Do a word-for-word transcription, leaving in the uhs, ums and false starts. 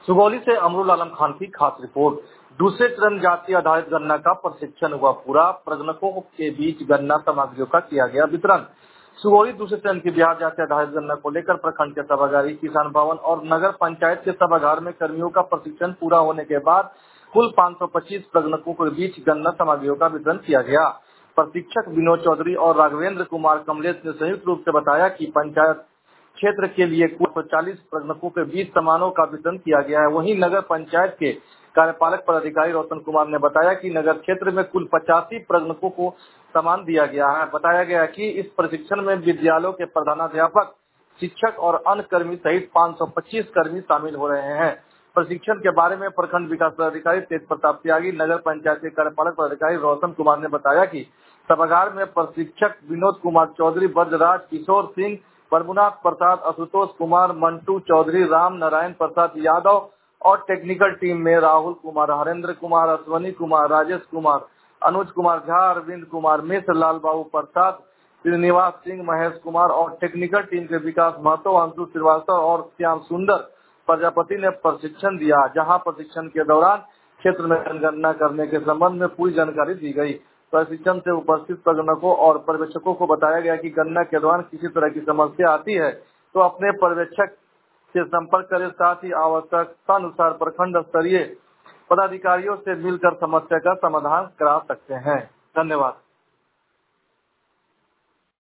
सुगौली से अमरुल आलम खान की खास रिपोर्ट। दूसरे चरण जाति आधारित गन्ना का प्रशिक्षण हुआ पूरा। प्रगणकों के बीच गन्ना सामग्रियों का किया गया वितरण। सुगौली दूसरे चरण की बिहार जाति आधारित गन्ना को लेकर प्रखंड के सभागार, किसान भवन और नगर पंचायत के सभागार में कर्मियों का प्रशिक्षण पूरा होने के बाद कुल पाँच सौ पच्चीस प्रगणकों के बीच गन्ना सामग्रियों का वितरण किया गया। प्रशिक्षक विनोद चौधरी और राघवेंद्र कुमार कमलेश ने संयुक्त रूप से बताया कि पंचायत क्षेत्र के लिए कुल चालीस प्रगणकों के बीच सामानों का वितरण किया गया है। वहीं नगर पंचायत के कार्यपालक पदाधिकारी रोशन कुमार ने बताया कि नगर क्षेत्र में कुल पचासी प्रगणकों को सामान दिया गया है। बताया गया कि इस प्रशिक्षण में विद्यालयों के प्रधानाध्यापक, शिक्षक और अन्य कर्मी सहित पाँच सौ पच्चीस कर्मी शामिल हो रहे हैं। प्रशिक्षण के बारे में प्रखंड विकास पदाधिकारी तेज प्रताप त्यागी, नगर पंचायत के कार्यपालक पदाधिकारी रोशन कुमार ने बताया कि सभागार में प्रशिक्षक विनोद कुमार चौधरी, ब्रजराज, किशोर सिंह, प्रभुनाथ प्रसाद, आशुतोष कुमार, मंटू चौधरी, राम नारायण प्रसाद यादव और टेक्निकल टीम में राहुल कुमार, हरेंद्र कुमार, अश्वनी कुमार, राजेश कुमार, अनुज कुमार झा, अरविंद कुमार मिश्र, लाल बाबू प्रसाद, श्रीनिवास सिंह, महेश कुमार और टेक्निकल टीम के विकास महतो, अंशु श्रीवास्तव और श्याम सुंदर प्रजापति ने प्रशिक्षण दिया। जहां प्रशिक्षण के दौरान क्षेत्र में जनगणना करने के संबंध में पूरी जानकारी दी गई। प्रशिक्षण से उपस्थित प्रगणकों और पर्यवेक्षकों को बताया गया कि गणना के दौरान किसी तरह की समस्या आती है तो अपने पर्यवेक्षक से संपर्क करें। साथ ही आवश्यकता अनुसार प्रखंड स्तरीय पदाधिकारियों से मिलकर समस्या का समाधान करा सकते हैं। धन्यवाद।